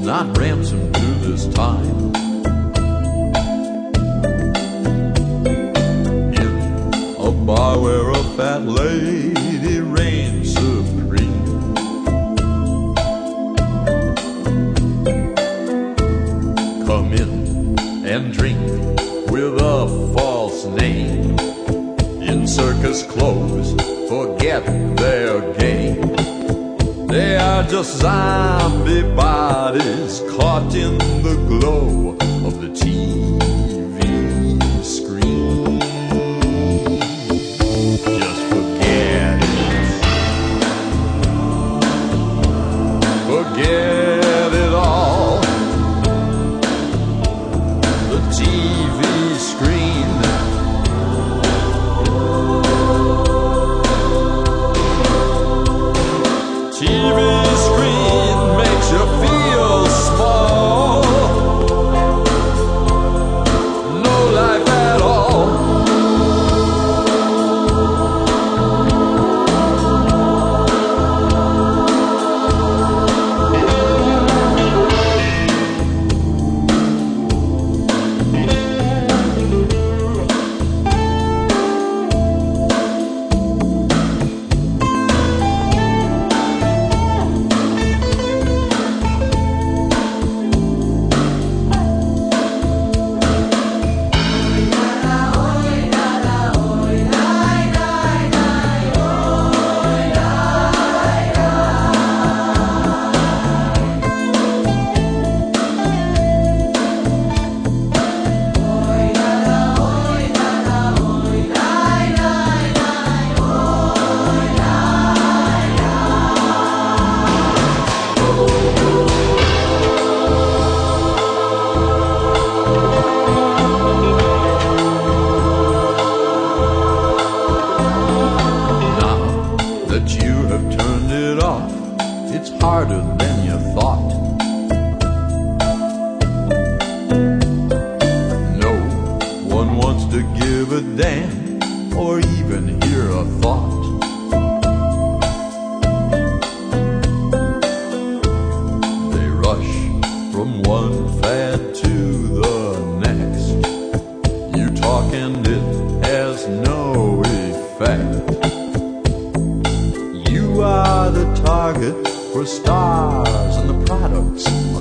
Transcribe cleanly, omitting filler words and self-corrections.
not ransomed to this time. In a bar where a fat lady reigns supreme, come in and drink with a false name. In circus clothes, forget their game. They are just zombie bodies caught in the glow of the TV screen. Just forget it. Forget it all. The TV screen. TV screen makes you feel small. No life at all. It's harder than you thought. No one wants to give a damn or even hear a thought. They rush from one fad to the next. You talk and it has no effect. You are the target for stars and the products